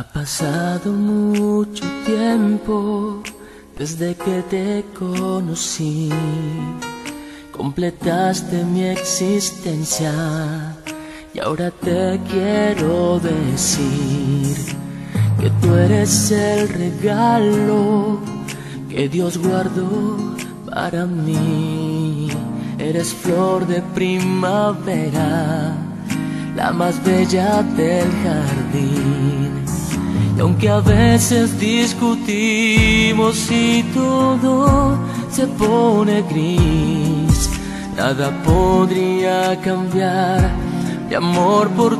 Ha pasado mucho tiempo desde que te conocí. Completaste mi existencia y ahora te quiero decir que tú eres el regalo que Dios guardó para mí. Eres flor de primavera, la más bella del jardín. Y aunque a veces discutimos y todo se pone gris, nada podría cambiar mi amor por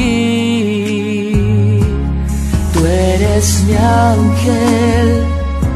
ti. Tú eres mi ángel,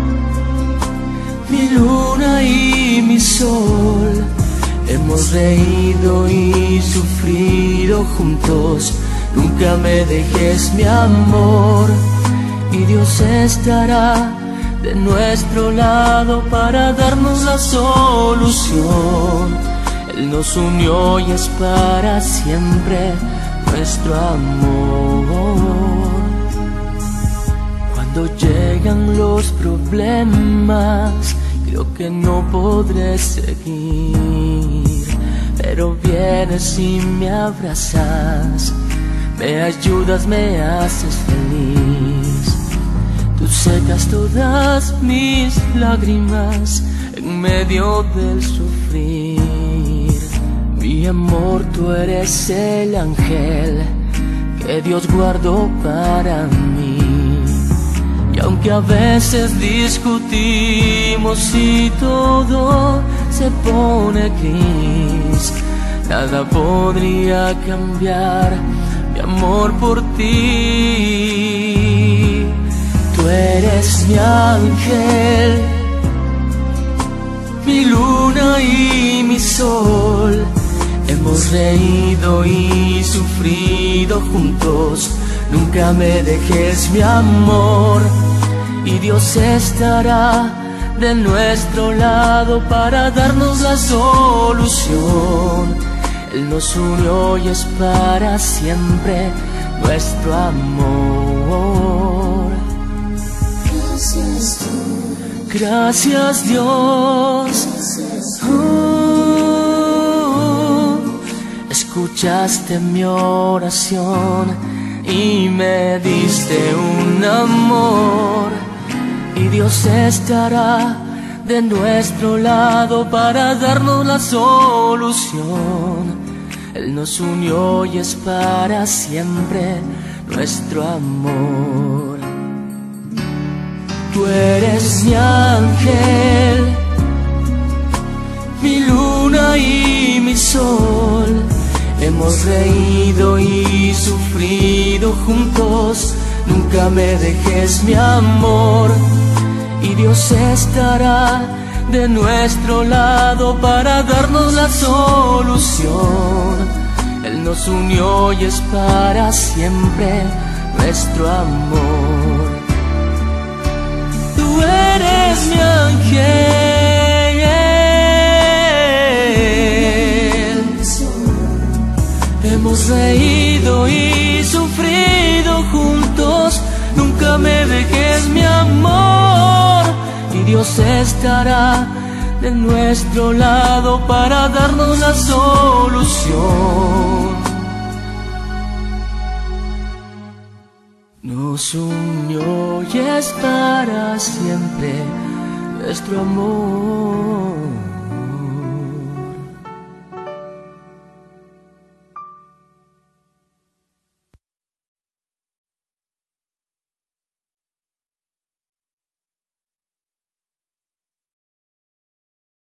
mi luna y mi sol. Hemos reído y sufrido juntos. Nunca me dejes, mi amor, y Dios estará de nuestro lado para darnos la solución. Él nos unió y es para siempre nuestro amor. Cuando llegan los problemas, creo que no podré seguir, pero vienes y me abrazas, me ayudas, me haces feliz. Tú secas todas mis lágrimas en medio del sufrir. Mi amor, tú eres el ángel que Dios guardó para mí. Y aunque a veces discutimos y todo se pone gris, nada podría cambiar mi amor por ti. Tú eres mi ángel, mi luna y mi sol. Hemos reído y sufrido juntos. Nunca me dejes, mi amor, y Dios estará de nuestro lado para darnos la solución. Él nos unió y es para siempre nuestro amor. Gracias Dios, gracias Dios. Escuchaste mi oración y me diste un amor, y Dios estará de nuestro lado para darnos la solución. Él nos unió y es para siempre nuestro amor. Tú eres mi ángel, mi luna y mi sol. Hemos reído y sufrido juntos. Nunca me dejes, mi amor, y Dios estará de nuestro lado para darnos la solución. Él nos unió y es para siempre nuestro amor. Tú eres mi ángel, hemos reído y sufrido juntos. Nunca me dejes, mi amor, y Dios estará de nuestro lado para darnos la solución. Nos unió y es para siempre nuestro amor.